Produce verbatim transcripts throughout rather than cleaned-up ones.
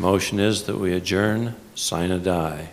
motion is that we adjourn, sine die.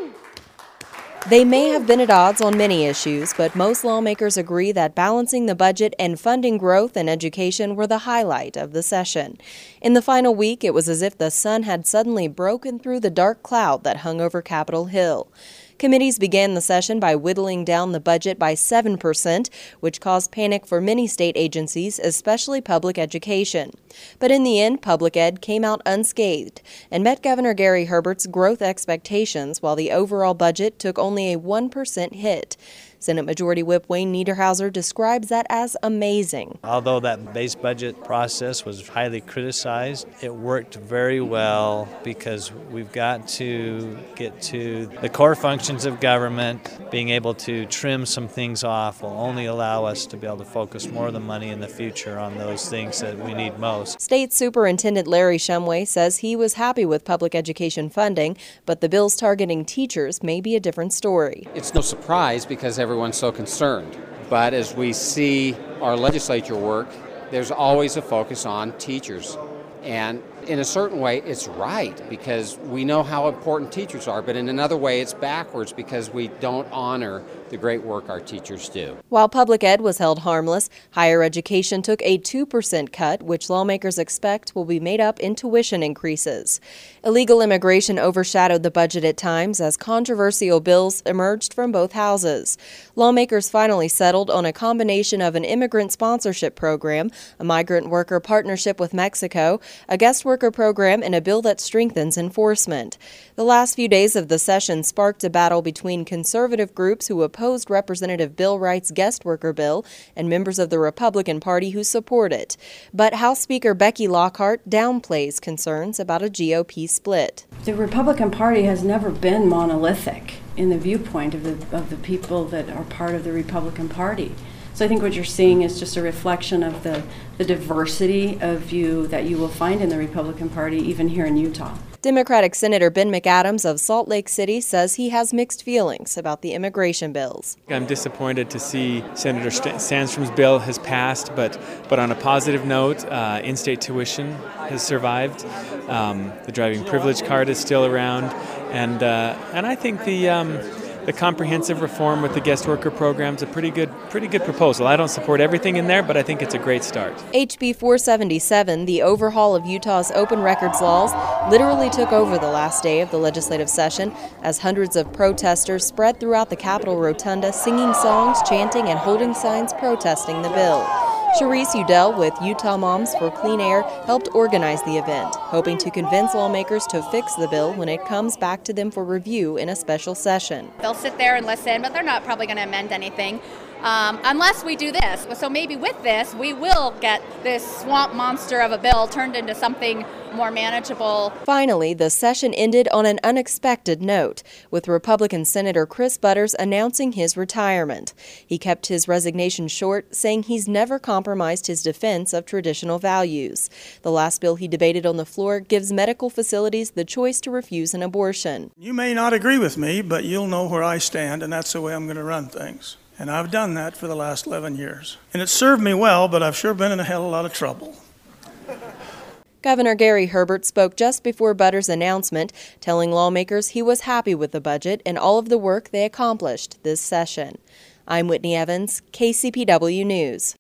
They may have been at odds on many issues, but most lawmakers agree that balancing the budget and funding growth and education were the highlight of the session. In the final week, it was as if the sun had suddenly broken through the dark cloud that hung over Capitol Hill. Committees began the session by whittling down the budget by seven percent, which caused panic for many state agencies, especially public education. But in the end, public ed came out unscathed and met Governor Gary Herbert's growth expectations, while the overall budget took only a one percent hit. Senate Majority Whip Wayne Niederhauser describes that as amazing. Although that base budget process was highly criticized, it worked very well because we've got to get to the core functions of government. Being able to trim some things off will only allow us to be able to focus more of the money in the future on those things that we need most. State Superintendent Larry Shumway says he was happy with public education funding, but the bills targeting teachers may be a different story. It's no surprise because everyone's so concerned. But as we see our legislature work, there's always a focus on teachers. And in a certain way, it's right because we know how important teachers are, but in another way, it's backwards because we don't honor the great work our teachers do. While public ed was held harmless, higher education took a two percent cut, which lawmakers expect will be made up in tuition increases. Illegal immigration overshadowed the budget at times as controversial bills emerged from both houses. Lawmakers finally settled on a combination of an immigrant sponsorship program, a migrant worker partnership with Mexico, a guest worker program, and a bill that strengthens enforcement. The last few days of the session sparked a battle between conservative groups who opposed Representative Bill Wright's guest worker bill and members of the Republican Party who support it. But House Speaker Becky Lockhart downplays concerns about a G O P split. The Republican Party has never been monolithic in the viewpoint of the, of the people that are part of the Republican Party. So I think what you're seeing is just a reflection of the, the diversity of view that you will find in the Republican Party, even here in Utah. Democratic Senator Ben McAdams of Salt Lake City says he has mixed feelings about the immigration bills. I'm disappointed to see Senator Sandstrom's bill has passed, but but on a positive note, uh, in-state tuition has survived. Um, the driving privilege card is still around, and uh, and I think the. Um, The comprehensive reform with the guest worker program is a pretty good, pretty good proposal. I don't support everything in there, but I think it's a great start. H B four seventy-seven, the overhaul of Utah's open records laws, literally took over the last day of the legislative session as hundreds of protesters spread throughout the Capitol Rotunda, singing songs, chanting, and holding signs protesting the bill. Sharice Udell with Utah Moms for Clean Air helped organize the event, hoping to convince lawmakers to fix the bill when it comes back to them for review in a special session. They'll sit there and listen, but they're not probably going to amend anything um, unless we do this. So maybe with this, we will get this swamp monster of a bill turned into something more manageable. Finally, the session ended on an unexpected note, with Republican Senator Chris Butters announcing his retirement. He kept his resignation short, saying he's never compromised his defense of traditional values. The last bill he debated on the floor gives medical facilities the choice to refuse an abortion. You may not agree with me, but you'll know where I stand, and that's the way I'm going to run things. And I've done that for the last eleven years. And it served me well, but I've sure been in a hell of a lot of trouble. Governor Gary Herbert spoke just before Butters' announcement, telling lawmakers he was happy with the budget and all of the work they accomplished this session. I'm Whitney Evans, K C P W News.